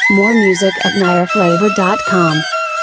More music at nireflavor.com.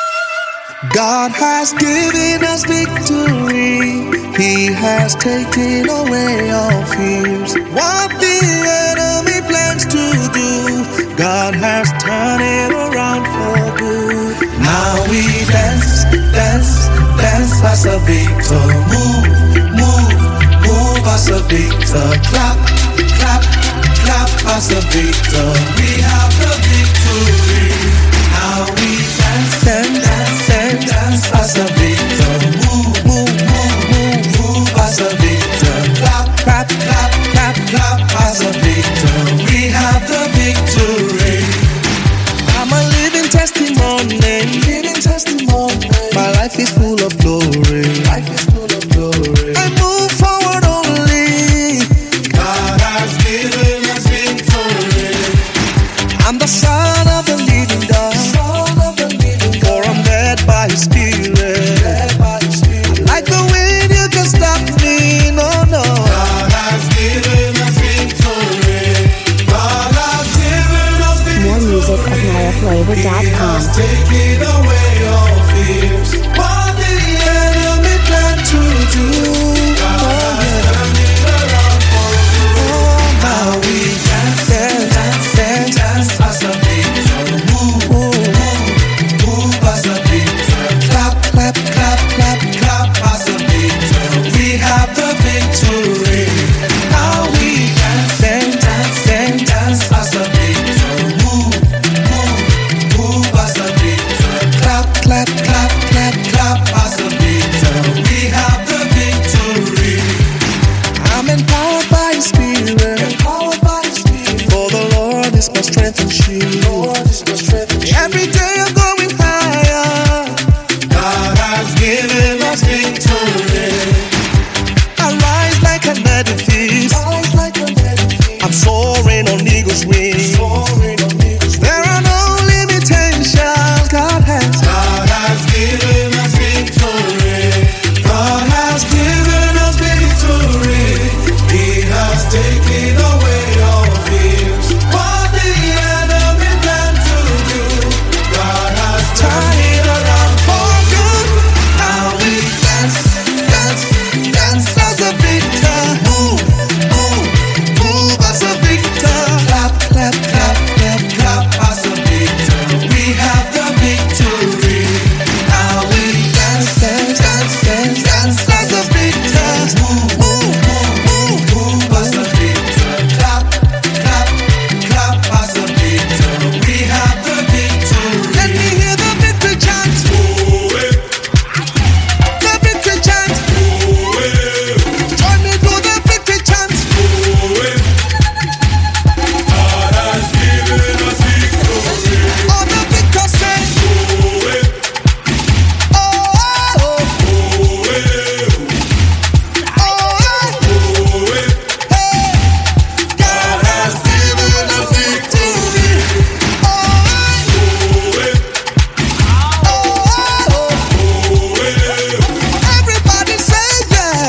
God has given us victory. He has taken away all fears. What the enemy plans to do, God has turned it around for good. Now we dance, dance, dance as a victor. Move, move, move as a victor. Clap, clap, clap as a victor. We have the victory. Now we dance, dance, dance, dance, dance as a victor. Move, move, move, move, move as a victor. Clap, clap, clap, clap, clap as a victor. We have the victory. I'm a living testimony. Living testimony. My life is full of glory. Life is full of glory. I move forward only. God has given us victory. I'm the son of the living God. For I'm led by His Spirit. Like the wind, you can stop me. No, no. God has given us victory. God has given us victory. More music at nireflavor.com. He has taken away all fears. What the enemy planned to do, God has turned it around for good. Now we dance, dance, dance, dance, dance as a victor. Move, move, move, move as a victor. Clap, clap, clap, clap, clap as a victor. We have the victory. Now we dance, dance, dance, dance, dance as a victor. Move, move, move as a victor. Clap, clap, clap, clap, clap as a victor. We have the victory. I'm empowered by His Spirit. Empowered by His Spirit. For the Lord is my strength and shield. Lord is my strength and shield. Every day I'm going higher. God has given us victory. I rise like an edifice. Rise like an edifice. I'm soaring on eagle's wings. Soaring on eagle's wings. There are no limitations. God has given us victory. God has given us victory. He has taken away all fears. What the enemy planned to do, God has turned it around for good. Now we dance, dance, dance as a victor. Move, move, move as a victor. Clap, clap, clap, clap, clap as a victor. We have the victory. Now we dance, dance, dance, dance, dance as a victor. Move, move, move, move, move as a victor. Clap, clap, clap as a victor. We have the victory. Let me hear the victory chant. The victory chant. Join me to the victory chant. All the victors say, oh, oh, oh, hey, God has given us victory. Oh, everybody say yeah.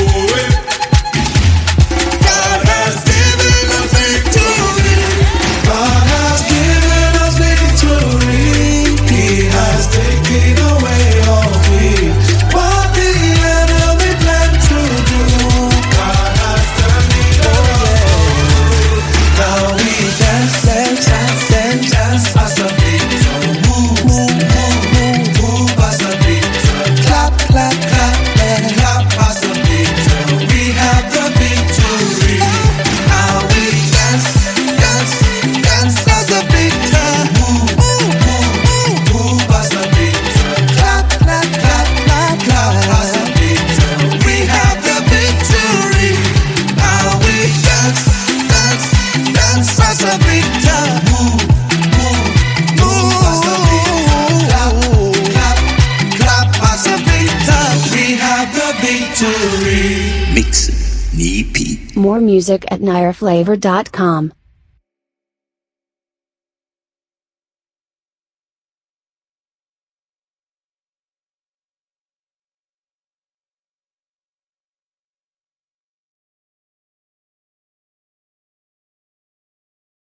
God has given us victory. God has given us victory. He has taken away all fear. What the enemy planned to do, God has turned it around. Now we dance, dance, dance, dance, dance as a victor. Move, move, move, move, move as a victor. Clap, clap, clap, clap, clap as a victor. We have the victory. Now we dance, dance, dance as a victor. Move, move, move, move, move as a victor. Clap, clap, clap, clap, clap as a victor. We have the victory. Now we dance, dance, dance as a victor. Move, move, move as a victor. Clap, clap, clap as a victor. We have the victory. Mix Nipi. More music at nireflavor.com.